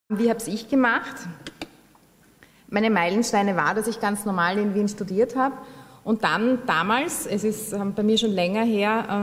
Wie habe ich gemacht? Meine Meilensteine war, dass ich ganz normal in Wien studiert habe und dann damals, es ist bei mir schon länger her,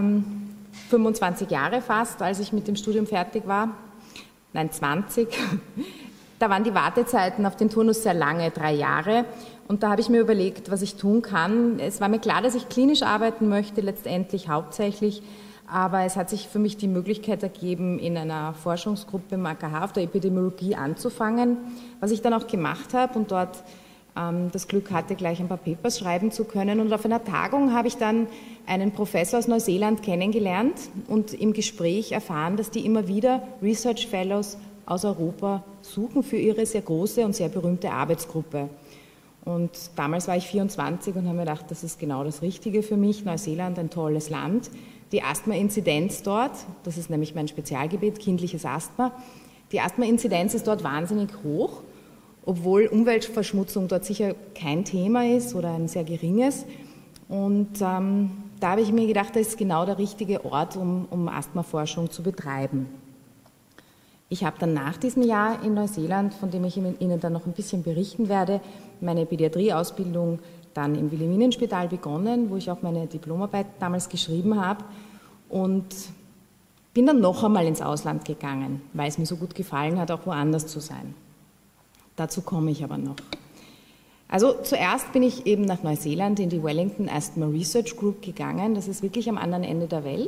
25 Jahre fast, als ich mit dem Studium fertig war, nein 20, da waren die Wartezeiten auf den Turnus sehr lange, 3 Jahre, und da habe ich mir überlegt, was ich tun kann. Es war mir klar, dass ich klinisch arbeiten möchte, letztendlich hauptsächlich, aber es hat sich für mich die Möglichkeit ergeben, in einer Forschungsgruppe im AKH auf der Epidemiologie anzufangen, was ich dann auch gemacht habe und dort das Glück hatte, gleich ein paar Papers schreiben zu können. Und auf einer Tagung habe ich dann einen Professor aus Neuseeland kennengelernt und im Gespräch erfahren, dass die immer wieder Research Fellows aus Europa suchen für ihre sehr große und sehr berühmte Arbeitsgruppe. Und damals war ich 24 und habe mir gedacht, das ist genau das Richtige für mich. Neuseeland, ein tolles Land. Die Asthma-Inzidenz dort, das ist nämlich mein Spezialgebiet, kindliches Asthma, die Asthma-Inzidenz ist dort wahnsinnig hoch, obwohl Umweltverschmutzung dort sicher kein Thema ist oder ein sehr geringes. Und da habe ich mir gedacht, das ist genau der richtige Ort, um Asthmaforschung zu betreiben. Ich habe dann nach diesem Jahr in Neuseeland, von dem ich Ihnen dann noch ein bisschen berichten werde, meine Pädiatrieausbildung dann im Wilhelminenspital begonnen, wo ich auch meine Diplomarbeit damals geschrieben habe, und bin dann noch einmal ins Ausland gegangen, weil es mir so gut gefallen hat, auch woanders zu sein. Dazu komme ich aber noch. Also zuerst bin ich eben nach Neuseeland in die Wellington Asthma Research Group gegangen, das ist wirklich am anderen Ende der Welt.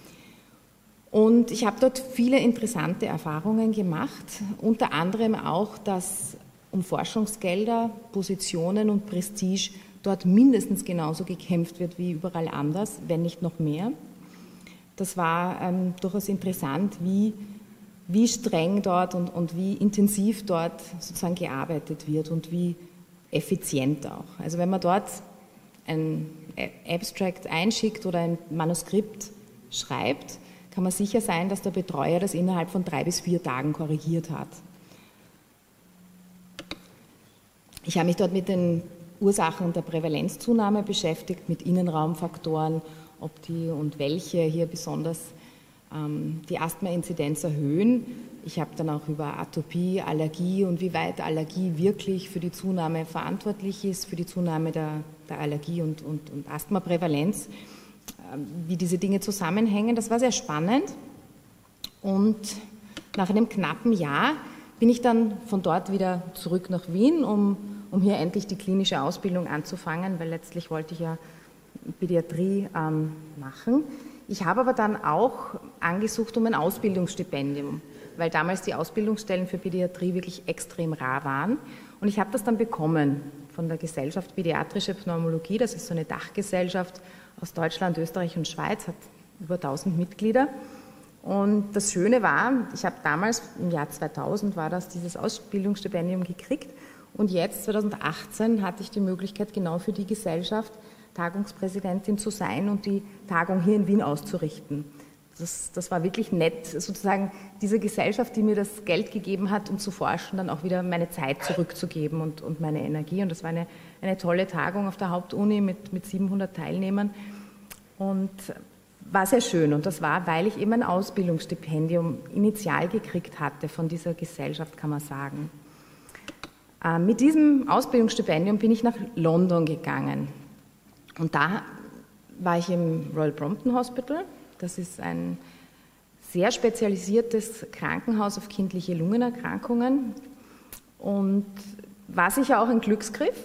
Und ich habe dort viele interessante Erfahrungen gemacht, unter anderem auch, dass um Forschungsgelder, Positionen und Prestige dort mindestens genauso gekämpft wird wie überall anders, wenn nicht noch mehr. Das war durchaus interessant, wie streng dort und wie intensiv dort sozusagen gearbeitet wird und wie effizient auch. Also wenn man dort ein Abstract einschickt oder ein Manuskript schreibt, kann man sicher sein, dass der Betreuer das innerhalb von 3 bis 4 Tagen korrigiert hat. Ich habe mich dort mit den Ursachen der Prävalenzzunahme beschäftigt, mit Innenraumfaktoren, ob die und welche hier besonders die Asthma-Inzidenz erhöhen. Ich habe dann auch über Atopie, Allergie und wie weit Allergie wirklich für die Zunahme verantwortlich ist, für die Zunahme der Allergie und Asthmaprävalenz, wie diese Dinge zusammenhängen. Das war sehr spannend. Und nach einem knappen Jahr bin ich dann von dort wieder zurück nach Wien, um hier endlich die klinische Ausbildung anzufangen, weil letztlich wollte ich ja Pädiatrie machen. Ich habe aber dann auch angesucht um ein Ausbildungsstipendium, weil damals die Ausbildungsstellen für Pädiatrie wirklich extrem rar waren. Und ich habe das dann bekommen von der Gesellschaft Pädiatrische Pneumologie, das ist so eine Dachgesellschaft aus Deutschland, Österreich und Schweiz, hat über 1000 Mitglieder. Und das Schöne war, ich habe damals, im Jahr 2000 war das, dieses Ausbildungsstipendium gekriegt, und jetzt, 2018, hatte ich die Möglichkeit, genau für die Gesellschaft Tagungspräsidentin zu sein und die Tagung hier in Wien auszurichten. Das war wirklich nett, sozusagen diese Gesellschaft, die mir das Geld gegeben hat, um zu forschen, dann auch wieder meine Zeit zurückzugeben und meine Energie. Und das war eine tolle Tagung auf der Hauptuni mit 700 Teilnehmern und war sehr schön. Und das war, weil ich eben ein Ausbildungsstipendium initial gekriegt hatte von dieser Gesellschaft, kann man sagen. Mit diesem Ausbildungsstipendium bin ich nach London gegangen. Und da war ich im Royal Brompton Hospital. Das ist ein sehr spezialisiertes Krankenhaus auf kindliche Lungenerkrankungen und war sicher auch ein Glücksgriff,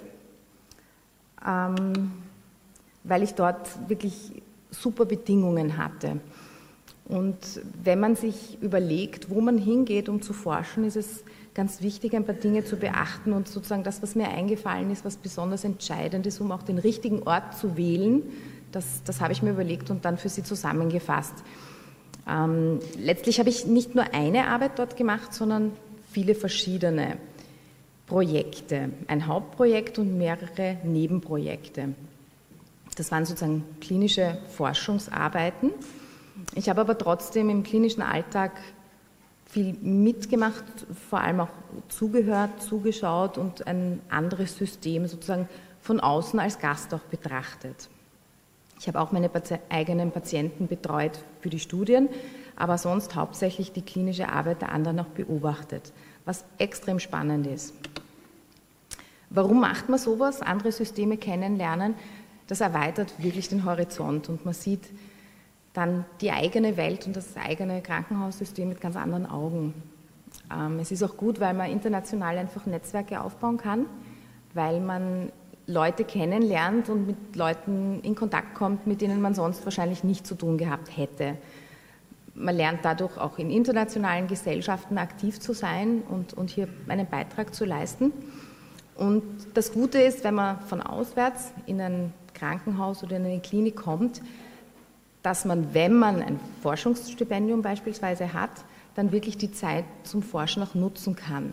weil ich dort wirklich super Bedingungen hatte. Und wenn man sich überlegt, wo man hingeht, um zu forschen, ist es ganz wichtig, ein paar Dinge zu beachten und sozusagen das, was mir eingefallen ist, was besonders entscheidend ist, um auch den richtigen Ort zu wählen, das habe ich mir überlegt und dann für Sie zusammengefasst. Letztlich habe ich nicht nur eine Arbeit dort gemacht, sondern viele verschiedene Projekte. Ein Hauptprojekt und mehrere Nebenprojekte. Das waren sozusagen klinische Forschungsarbeiten. Ich habe aber trotzdem im klinischen Alltag viel mitgemacht, vor allem auch zugehört, zugeschaut und ein anderes System sozusagen von außen als Gast auch betrachtet. Ich habe auch meine eigenen Patienten betreut für die Studien, aber sonst hauptsächlich die klinische Arbeit der anderen auch beobachtet, was extrem spannend ist. Warum macht man sowas? Andere Systeme kennenlernen, das erweitert wirklich den Horizont und man sieht dann die eigene Welt und das eigene Krankenhaussystem mit ganz anderen Augen. Es ist auch gut, weil man international einfach Netzwerke aufbauen kann, weil man Leute kennenlernt und mit Leuten in Kontakt kommt, mit denen man sonst wahrscheinlich nicht zu tun gehabt hätte. Man lernt dadurch auch in internationalen Gesellschaften aktiv zu sein und hier einen Beitrag zu leisten. Und das Gute ist, wenn man von auswärts in ein Krankenhaus oder in eine Klinik kommt, dass man, wenn man ein Forschungsstipendium beispielsweise hat, dann wirklich die Zeit zum Forschen auch nutzen kann.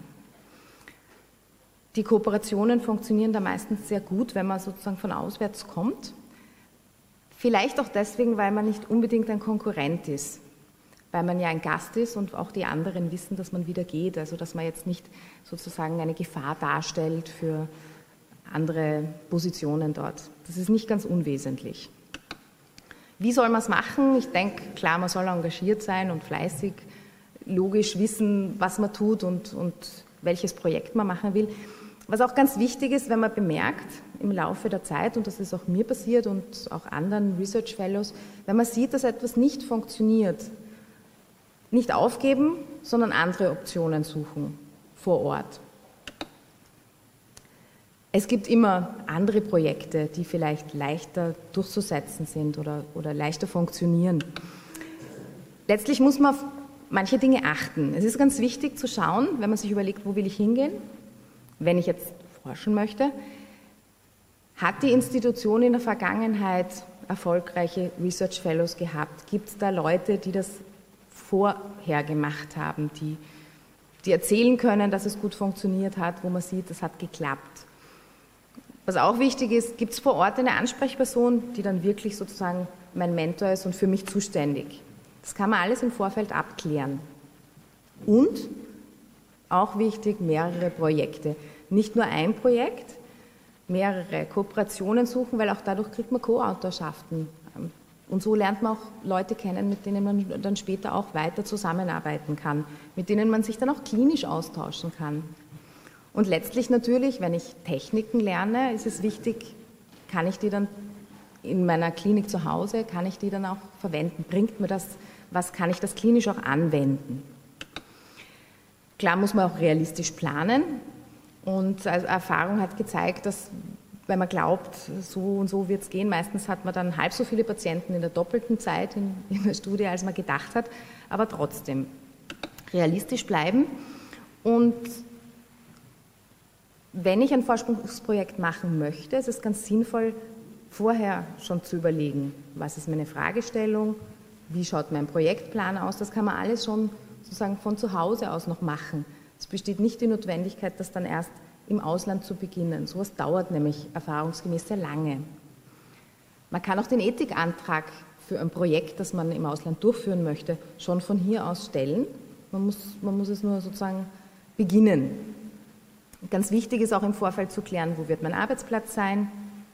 Die Kooperationen funktionieren da meistens sehr gut, wenn man sozusagen von auswärts kommt. Vielleicht auch deswegen, weil man nicht unbedingt ein Konkurrent ist, weil man ja ein Gast ist und auch die anderen wissen, dass man wieder geht, also dass man jetzt nicht sozusagen eine Gefahr darstellt für andere Positionen dort. Das ist nicht ganz unwesentlich. Wie soll man es machen? Ich denke, klar, man soll engagiert sein und fleißig, logisch wissen, was man tut und welches Projekt man machen will. Was auch ganz wichtig ist, wenn man bemerkt im Laufe der Zeit, und das ist auch mir passiert und auch anderen Research Fellows, wenn man sieht, dass etwas nicht funktioniert, nicht aufgeben, sondern andere Optionen suchen vor Ort. Es gibt immer andere Projekte, die vielleicht leichter durchzusetzen sind oder leichter funktionieren. Letztlich muss man auf manche Dinge achten. Es ist ganz wichtig zu schauen, wenn man sich überlegt, wo will ich hingehen, wenn ich jetzt forschen möchte, hat die Institution in der Vergangenheit erfolgreiche Research Fellows gehabt? Gibt es da Leute, die das vorher gemacht haben, die erzählen können, dass es gut funktioniert hat, wo man sieht, es hat geklappt? Was auch wichtig ist, gibt es vor Ort eine Ansprechperson, die dann wirklich sozusagen mein Mentor ist und für mich zuständig? Das kann man alles im Vorfeld abklären. Und auch wichtig, mehrere Projekte. Nicht nur ein Projekt, mehrere Kooperationen suchen, weil auch dadurch kriegt man Co-Autorschaften. Und so lernt man auch Leute kennen, mit denen man dann später auch weiter zusammenarbeiten kann, mit denen man sich dann auch klinisch austauschen kann. Und letztlich natürlich, wenn ich Techniken lerne, ist es wichtig, kann ich die dann in meiner Klinik zu Hause, kann ich die dann auch verwenden? Bringt mir das, was kann ich das klinisch auch anwenden? Klar muss man auch realistisch planen und also Erfahrung hat gezeigt, dass wenn man glaubt, so und so wird es gehen, meistens hat man dann halb so viele Patienten in der doppelten Zeit in der Studie, als man gedacht hat, aber trotzdem realistisch bleiben. Und wenn ich ein Forschungsprojekt machen möchte, ist es ganz sinnvoll, vorher schon zu überlegen, was ist meine Fragestellung, wie schaut mein Projektplan aus, das kann man alles schon sozusagen von zu Hause aus noch machen. Es besteht nicht die Notwendigkeit, das dann erst im Ausland zu beginnen. Sowas dauert nämlich erfahrungsgemäß sehr lange. Man kann auch den Ethikantrag für ein Projekt, das man im Ausland durchführen möchte, schon von hier aus stellen. Man muss es nur sozusagen beginnen. Ganz wichtig ist auch im Vorfeld zu klären, wo wird mein Arbeitsplatz sein,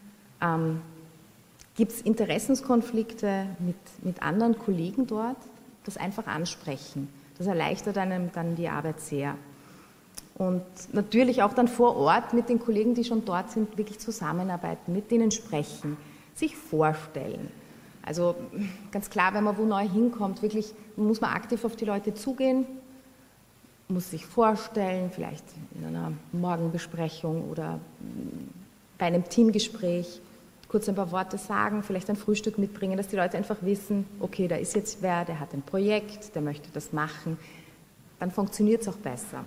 gibt es Interessenskonflikte mit anderen Kollegen dort, das einfach ansprechen. Das erleichtert einem dann die Arbeit sehr. Und natürlich auch dann vor Ort mit den Kollegen, die schon dort sind, wirklich zusammenarbeiten, mit denen sprechen, sich vorstellen. Also ganz klar, wenn man wo neu hinkommt, wirklich muss man aktiv auf die Leute zugehen, muss sich vorstellen, vielleicht in einer Morgenbesprechung oder bei einem Teamgespräch kurz ein paar Worte sagen, vielleicht ein Frühstück mitbringen, dass die Leute einfach wissen, okay, da ist jetzt wer, der hat ein Projekt, der möchte das machen, dann funktioniert es auch besser.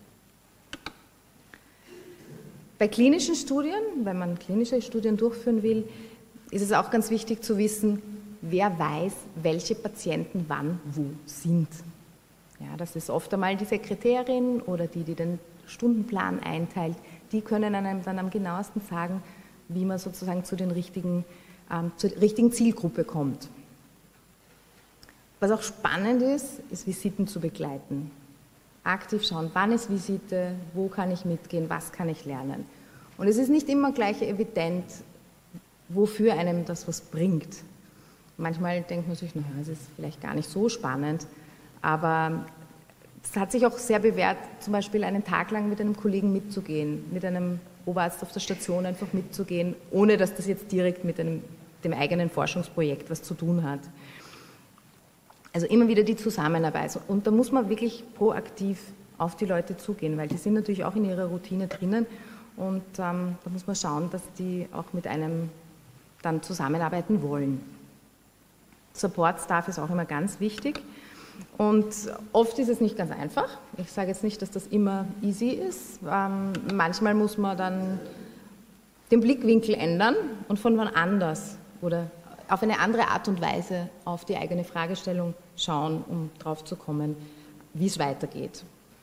Bei klinischen Studien, wenn man klinische Studien durchführen will, ist es auch ganz wichtig zu wissen, wer weiß, welche Patienten wann wo sind. Ja, das ist oft einmal die Sekretärin oder die den Stundenplan einteilt. Die können einem dann am genauesten sagen, wie man sozusagen zur richtigen Zielgruppe kommt. Was auch spannend ist, ist Visiten zu begleiten. Aktiv schauen, wann ist Visite, wo kann ich mitgehen, was kann ich lernen. Und es ist nicht immer gleich evident, wofür einem das was bringt. Manchmal denkt man sich, naja, es ist vielleicht gar nicht so spannend, aber es hat sich auch sehr bewährt, zum Beispiel einen Tag lang mit einem Kollegen mitzugehen, mit einem Oberarzt auf der Station einfach mitzugehen, ohne dass das jetzt direkt mit dem eigenen Forschungsprojekt was zu tun hat. Also immer wieder die Zusammenarbeit. Und da muss man wirklich proaktiv auf die Leute zugehen, weil die sind natürlich auch in ihrer Routine drinnen und da muss man schauen, dass die auch mit einem dann zusammenarbeiten wollen. Support-Staff ist auch immer ganz wichtig und oft ist es nicht ganz einfach. Ich sage jetzt nicht, dass das immer easy ist. Manchmal muss man dann den Blickwinkel ändern und von wann anders oder auf eine andere Art und Weise auf die eigene Fragestellung schauen, um drauf zu kommen, wie es weitergeht.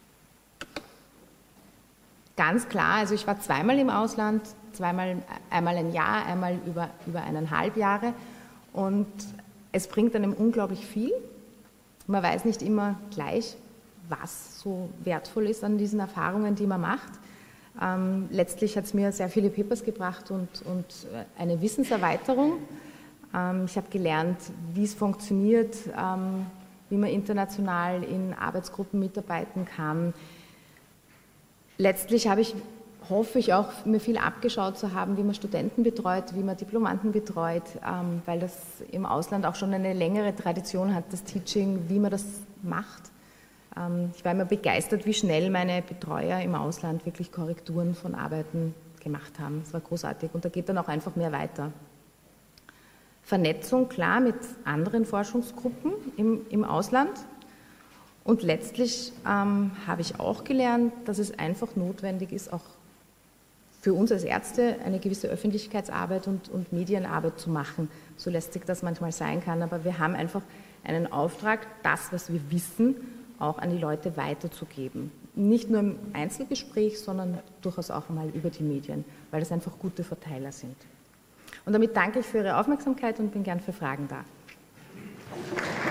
Ganz klar, also ich war zweimal im Ausland, einmal ein Jahr, einmal über 1,5 Jahre und es bringt einem unglaublich viel. Man weiß nicht immer gleich, was so wertvoll ist an diesen Erfahrungen, die man macht. Letztlich hat es mir sehr viele Papers gebracht und eine Wissenserweiterung. Ich habe gelernt, wie es funktioniert, wie man international in Arbeitsgruppen mitarbeiten kann. Letztlich hoffe ich auch, mir viel abgeschaut zu haben, wie man Studenten betreut, wie man Diplomanden betreut, weil das im Ausland auch schon eine längere Tradition hat, das Teaching, wie man das macht. Ich war immer begeistert, wie schnell meine Betreuer im Ausland wirklich Korrekturen von Arbeiten gemacht haben. Das war großartig und da geht dann auch einfach mehr weiter. Vernetzung, klar, mit anderen Forschungsgruppen im Ausland. Und letztlich habe ich auch gelernt, dass es einfach notwendig ist, auch für uns als Ärzte eine gewisse Öffentlichkeitsarbeit und Medienarbeit zu machen. So lästig das manchmal sein kann, aber wir haben einfach einen Auftrag, das, was wir wissen, auch an die Leute weiterzugeben. Nicht nur im Einzelgespräch, sondern durchaus auch einmal über die Medien, weil das einfach gute Verteiler sind. Und damit danke ich für Ihre Aufmerksamkeit und bin gern für Fragen da.